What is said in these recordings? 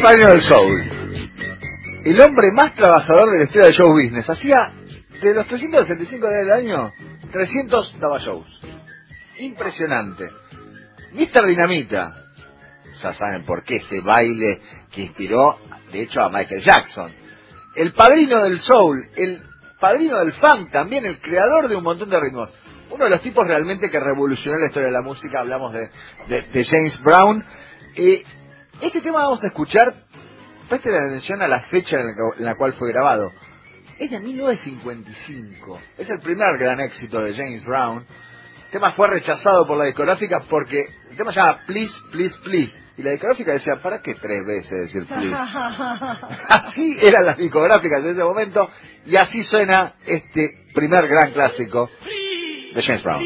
padrino del soul. El hombre más trabajador de la historia del show business. Hacía, de los 365 días del año, 300 daba shows. Impresionante. Mr. Dinamita. Ya saben por qué ese baile que inspiró, de hecho, a Michael Jackson. El padrino del soul, el padrino del funk, también el creador de un montón de ritmos. Uno de los tipos realmente que revolucionó la historia de la música. Hablamos de James Brown. Este tema vamos a escuchar, presten atención a la fecha en la cual fue grabado. Es de 1955. Es el primer gran éxito de James Brown. El tema fue rechazado por la discográfica porque el tema se llama Please, Please, Please. Y la discográfica decía, ¿para qué 3 veces decir please? Así eran las discográficas en ese momento. Y así suena este primer gran clásico de James Brown.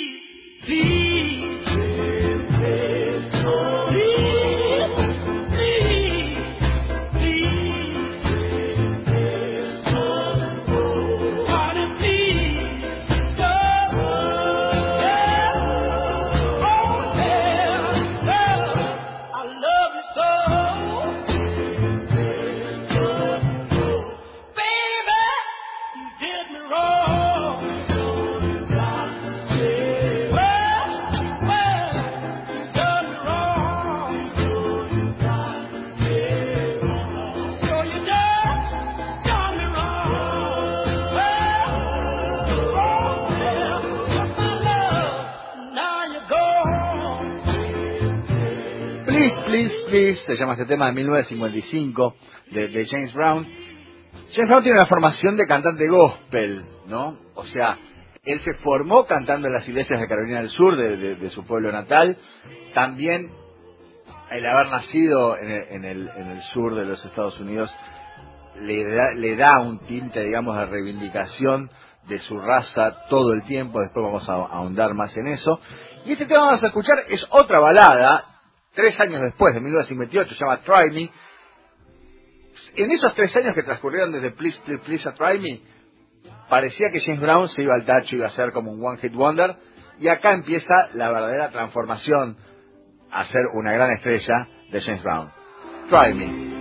Please, Please, se llama este tema de 1955 de James Brown. James Brown tiene una formación de cantante gospel, ¿no? O sea, él se formó cantando en las iglesias de Carolina del Sur, de su pueblo natal. También el haber nacido en el sur de los Estados Unidos le da un tinte, digamos, de reivindicación de su raza todo el tiempo. Después vamos a ahondar más en eso. Y este tema que vamos a escuchar es otra balada, 3 años después, de 1958, se llama Try Me. En esos 3 años que transcurrieron desde Please, Please, Please a Try Me, parecía que James Brown se iba al tacho, iba a ser como un One Hit Wonder, y acá empieza la verdadera transformación a ser una gran estrella de James Brown. Try Me.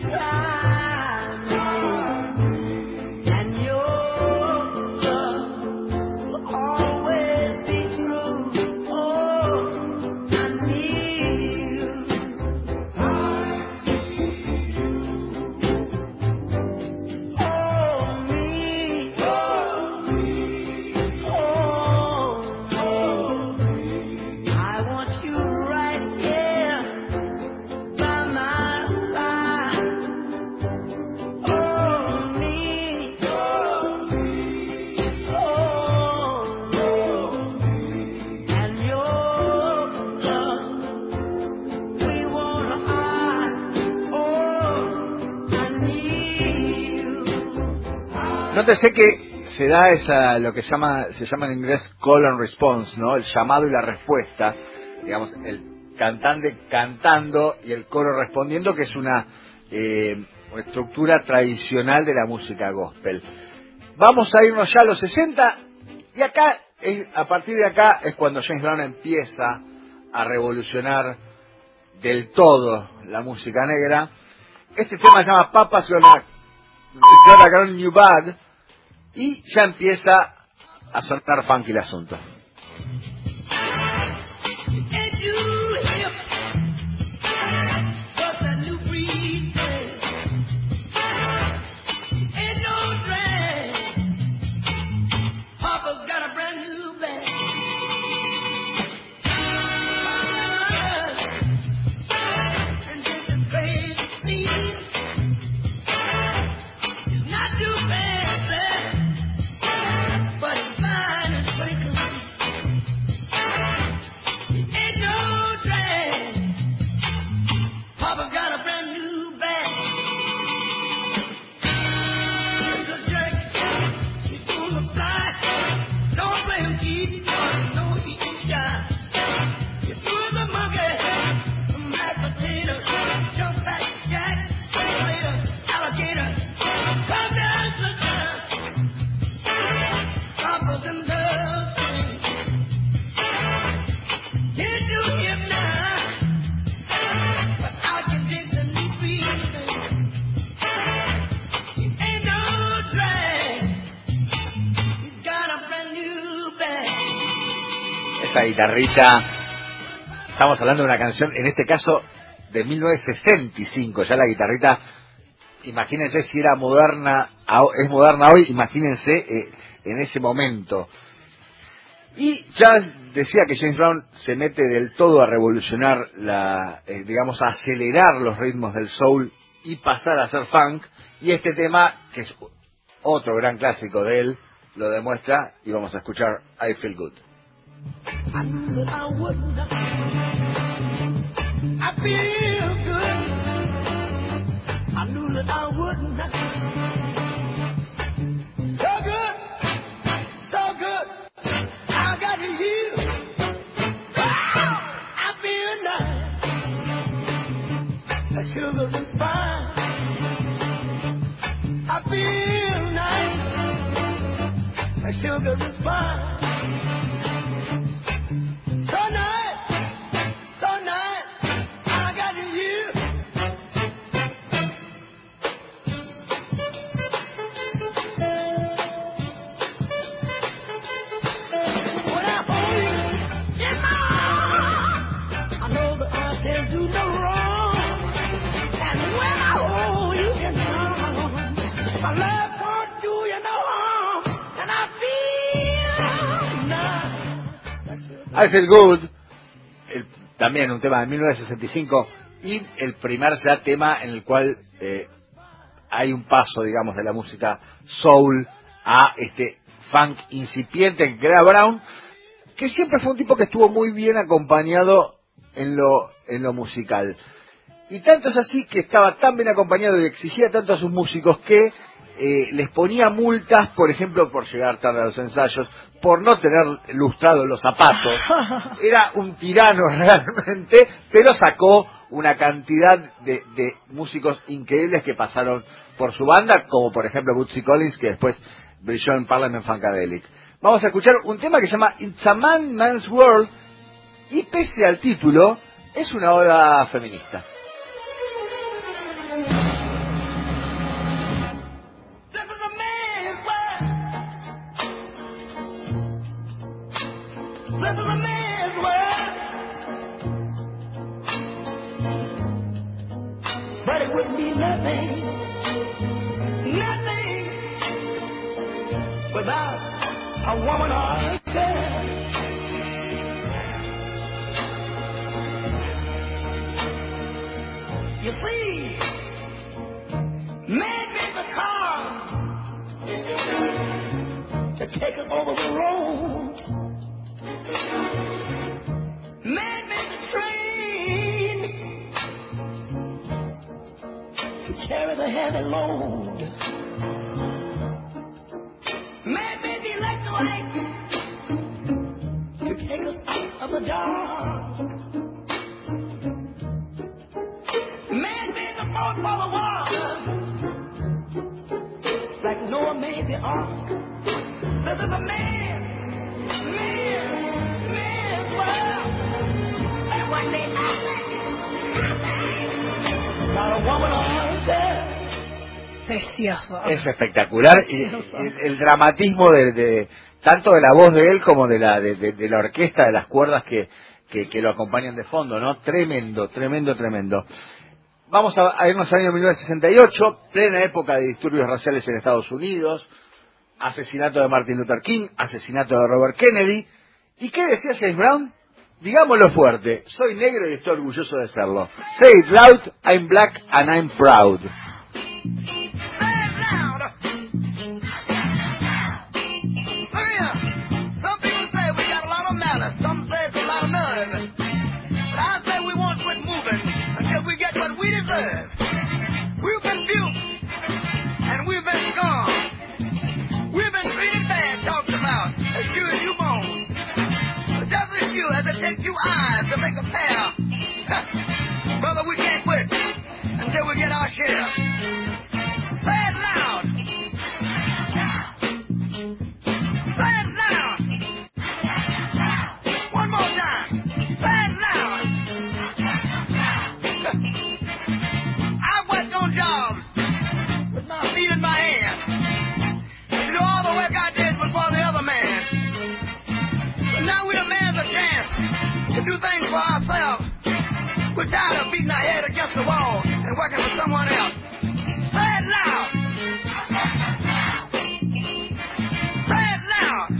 Nótese que se da lo que se llama en inglés call and response, ¿no? El llamado y la respuesta, digamos, el cantante cantando y el coro respondiendo, que es una estructura tradicional de la música gospel. Vamos a irnos ya a los 60 y acá, a partir de acá es cuando James Brown empieza a revolucionar del todo la música negra. Este tema se llama Papa's Gonna Grow You Bad. Y ya empieza a sonar funky el asunto. But it's fine and pretty clean. esa guitarrita. Estamos hablando de una canción, en este caso, de 1965. Ya la guitarrita, imagínense si era moderna, es moderna hoy, imagínense en ese momento. Y ya decía que James Brown se mete del todo a revolucionar digamos, a acelerar los ritmos del soul y pasar a ser funk. Y este tema, que es otro gran clásico de él, lo demuestra, y vamos a escuchar I Feel Good. I knew that I wouldn't. I feel good. I knew that I wouldn't. So good, so good. I got you. Wow, I feel nice. The sugar is fine. I feel nice. The sugar is fine. So nice, I got you. When I hold you in my arms, I know that I can't do no wrong. And when I hold you in my arms, my love can't do you no harm. And I feel nice. I Feel Good, también un tema de 1965, y el primer ya tema en el cual hay un paso, digamos, de la música soul a este funk incipiente que crea Brown, que siempre fue un tipo que estuvo muy bien acompañado en lo musical. Y tanto es así que estaba tan bien acompañado y exigía tanto a sus músicos que les ponía multas, por ejemplo, por llegar tarde a los ensayos, por no tener lustrados los zapatos. Era un tirano realmente, pero sacó una cantidad de músicos increíbles que pasaron por su banda, como por ejemplo Bootsy Collins, que después brilló en Parliament Funkadelic. Vamos a escuchar un tema que se llama It's a Man's World, y pese al título, es una oda feminista. This is a man's world, but it wouldn't be nothing without a woman or a girl. You see, man made the car to take us over the road. Man made the train to carry the heavy load. Man made the electric light to take us out of the dark. Man made the boat for the water, like Noah made the ark. This is a man's world. And one day nothing. Not a woman on there. Precioso. Es espectacular, y el dramatismo de tanto de la voz de él como de la orquesta, de las cuerdas que lo acompañan de fondo, ¿no? Tremendo. Vamos a irnos al año 1968, plena época de disturbios raciales en Estados Unidos, asesinato de Martin Luther King, asesinato de Robert Kennedy. ¿Y qué decía James Brown? Digámoslo fuerte, soy negro y estoy orgulloso de serlo. Say it loud, I'm black and I'm proud. We've been built and we've been scorned. We've been treated bad, talked about, as sure as you born. Just as sure as it takes 2 eyes to make a pair. Brother, we can't quit until we get our share. Say it loud. Say it loud. One more time. Say it loud. On jobs with my feet in my hands. You know, all the work I did was for the other man. But now we demand a chance. do things for ourselves. We're tired of beating our head against the wall and working for someone else. Say it loud. Say it loud.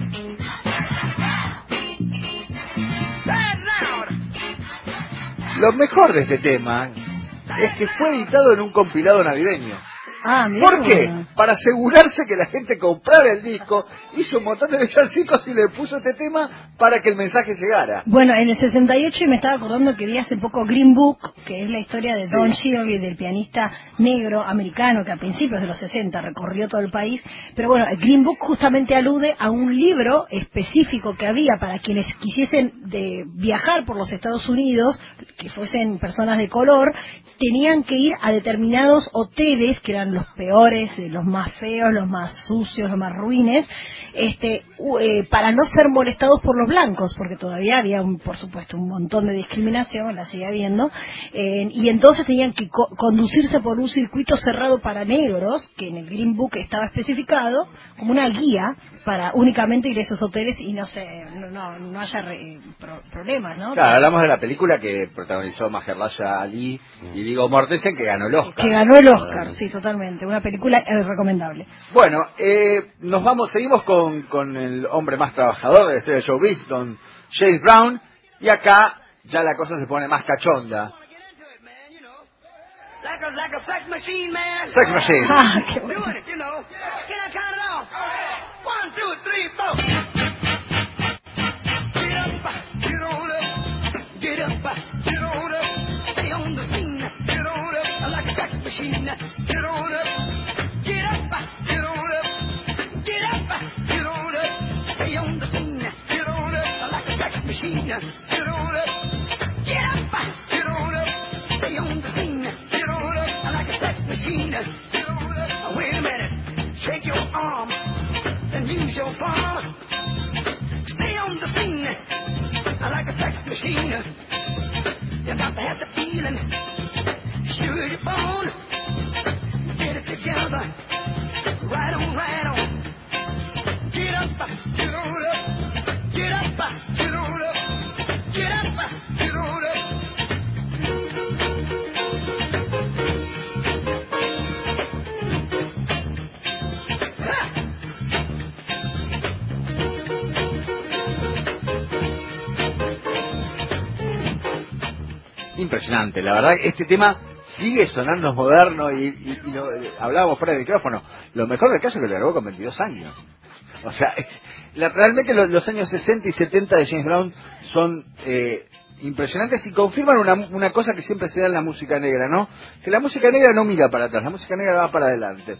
Say it loud. Lo mejor de este tema es que fue editado en un compilado navideño. Ah, mira. ¿Por qué? Para asegurarse que la gente comprara el disco, hizo un montón de villancicos y le puso este tema para que el mensaje llegara. Bueno, en el 68, y me estaba acordando que vi hace poco Green Book, que es la historia de Don Shirley, del pianista negro americano que a principios de los 60 recorrió todo el país. Pero bueno, el Green Book justamente alude a un libro específico que había para quienes quisiesen viajar por los Estados Unidos, que fuesen personas de color, tenían que ir a determinados hoteles que eran los peores, los más feos, los más sucios, los más ruines, para no ser molestados por los blancos, porque todavía había, por supuesto, un montón de discriminación, la sigue habiendo, y entonces tenían que conducirse por un circuito cerrado para negros, que en el Green Book estaba especificado, como una guía para únicamente ir a esos hoteles y no haya problemas, ¿no? Claro, hablamos de la película que protagonizó Mahershala Ali y Viggo Mortensen, que ganó el Oscar. Que ganó el Oscar, sí, totalmente. Una película recomendable. Bueno, seguimos con el hombre más trabajador de la historia de Showbiz, don James Brown, y acá ya la cosa se pone más cachonda. Like a sex machine, man. Sex Machine. Ah, qué bueno. Doing it, you know. Can I count it off? 1, 2, 3, 4. Get up, get on up. Get up, get on up. Stay on the scene. Get on up. Like a sex machine. Get on up. Get up, get on up. Get up, get on up. Stay on the scene. Get on up. Like a sex machine. Get on up. Get up, get on up. Stay on the scene. Get on up. Like a sex machine. Get on up. Wait a minute. Shake your arm. Then use your palm. Stay on the scene. Like a sex machine. You got to have the feeling. Sure your bone. Get it together. Right on, right on. Get up, get on up. Get up, get on up. Get up, get on up. Impresionante, la verdad, este tema sigue sonando moderno y hablábamos fuera del micrófono. Lo mejor del caso es que lo grabó con 22 años. O sea, realmente los años 60 y 70 de James Brown son impresionantes y confirman una cosa que siempre se da en la música negra, ¿no? Que la música negra no mira para atrás, la música negra va para adelante.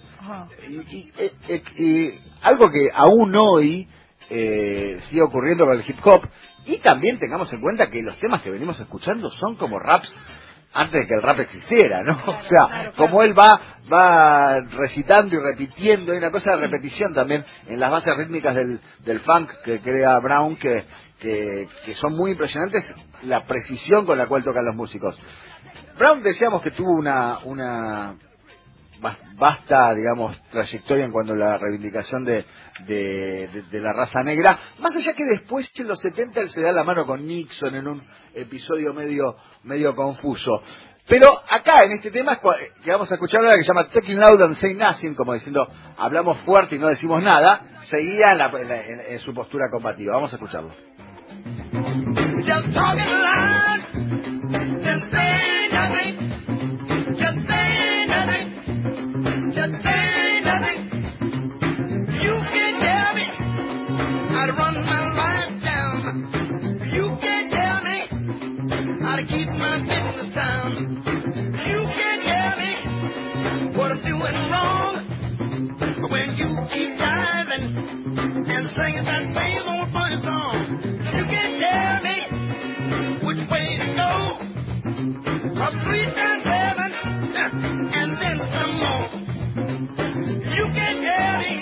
Y algo que aún hoy sigue ocurriendo con el hip hop. Y también tengamos en cuenta que los temas que venimos escuchando son como raps antes de que el rap existiera, ¿no? O sea, claro. Como él va recitando y repitiendo, hay una cosa de repetición también en las bases rítmicas del funk que crea Brown, que son muy impresionantes, la precisión con la cual tocan los músicos. Brown, decíamos que tuvo una vasta, digamos, trayectoria en cuanto a la reivindicación de la raza negra, más allá que después en los 70 él se da la mano con Nixon en un episodio medio confuso. Pero acá en este tema que vamos a escuchar ahora, que se llama Talking Loud and Say Nothing, como diciendo hablamos fuerte y no decimos nada, seguía en su postura combativa. Vamos a escucharlo. Just talking loud and say nothing. Just say nothing. Just say nothing. You can tell me how to run my life down. You can tell me how to keep my business down. You can tell me what I'm doing wrong. But when you keep driving and singing that same old funny song, you can tell me which way to go. Up 3 times 7 and then some more. You can tell me,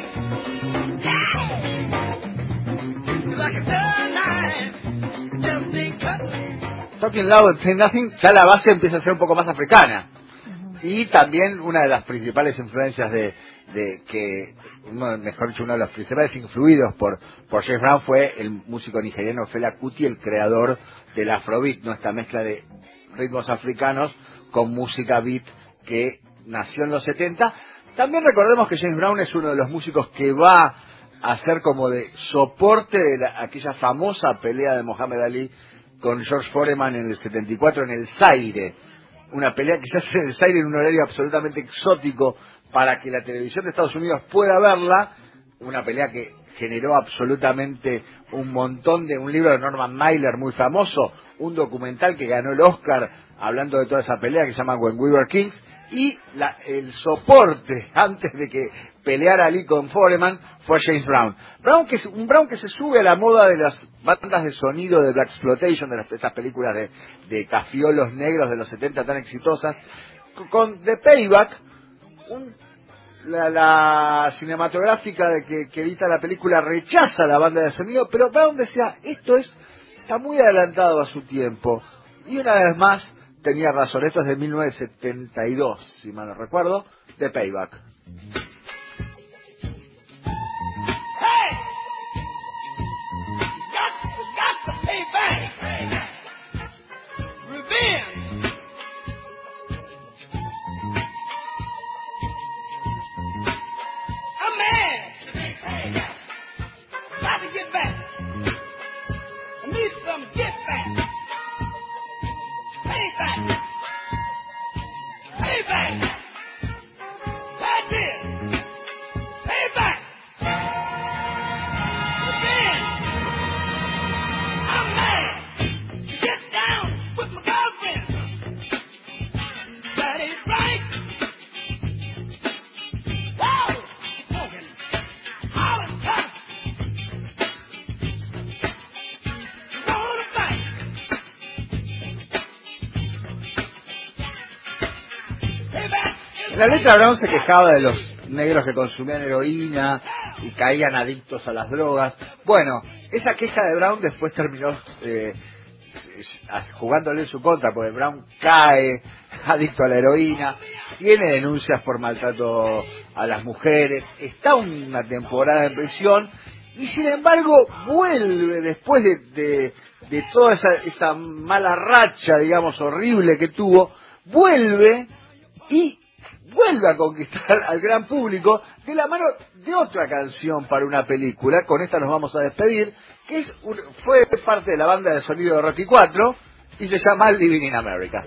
like a third knife, just ain't cutting. Talking Loud and Say Nothing, ya la base empieza a ser un poco más africana. Y también una de las principales influencias mejor dicho, uno de los principales influidos por James Brown fue el músico nigeriano Fela Kuti, el creador del Afrobeat, ¿no? Esta mezcla de ritmos africanos con música beat que nació en los 70. También recordemos que James Brown es uno de los músicos que va a ser como de soporte de aquella famosa pelea de Muhammad Ali con George Foreman en el 74 en el Zaire. Una pelea que se hace en el Zaire en un horario absolutamente exótico para que la televisión de Estados Unidos pueda verla. Una pelea que generó absolutamente un montón de... Un libro de Norman Mailer muy famoso, un documental que ganó el Oscar hablando de toda esa pelea que se llama When We Were Kings, y el soporte antes de que peleara Ali con Foreman fue James Brown. Un Brown que se sube a la moda de las bandas de sonido de Blaxploitation, de estas películas de cafiolos negros de los 70 tan exitosas, con The Payback, la cinematográfica que edita la película rechaza la banda de sonido, pero Brown decía, está muy adelantado a su tiempo, y una vez más tenía razón. Esto es de 1972, si mal no recuerdo, The Payback. Hey! Got to pay back. Revenge. I'm mad. Got to get back. I need some get back. Pay back. Pay back. That's it. Pay back. Revenge. I'm mad. Get down with my girlfriend. That ain't right. Whoa! Smoking. Hollering tough. You wanna fight? Pay back. En la letra Brown se quejaba de los negros que consumían heroína y caían adictos a las drogas. Bueno, esa queja de Brown después terminó jugándole en su contra, porque Brown cae adicto a la heroína, tiene denuncias por maltrato a las mujeres, está una temporada en prisión, y sin embargo vuelve después de toda esa mala racha, digamos, horrible que tuvo, vuelve a conquistar al gran público de la mano de otra canción para una película. Con esta nos vamos a despedir, que fue parte de la banda de sonido de Rocky 4 y se llama Living in America.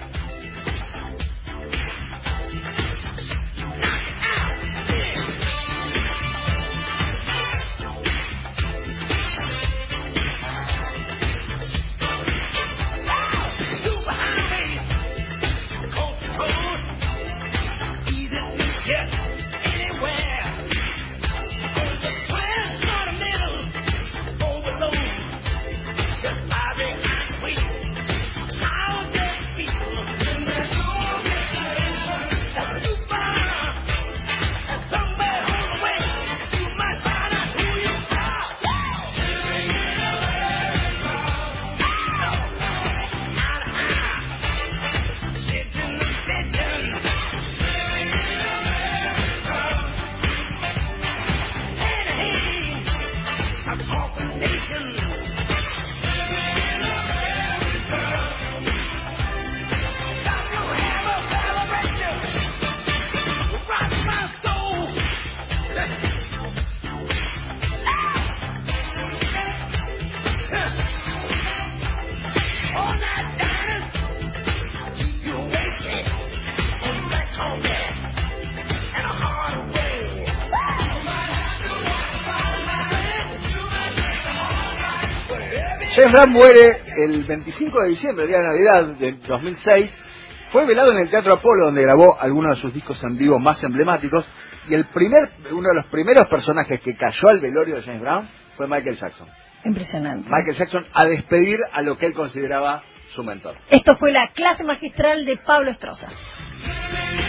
James Brown muere el 25 de diciembre, el día de Navidad del 2006. Fue velado en el Teatro Apolo, donde grabó algunos de sus discos en vivo más emblemáticos. Y uno de los primeros personajes que cayó al velorio de James Brown fue Michael Jackson. Impresionante. Michael Jackson a despedir a lo que él consideraba su mentor. Esto fue la clase magistral de Pablo Estroza.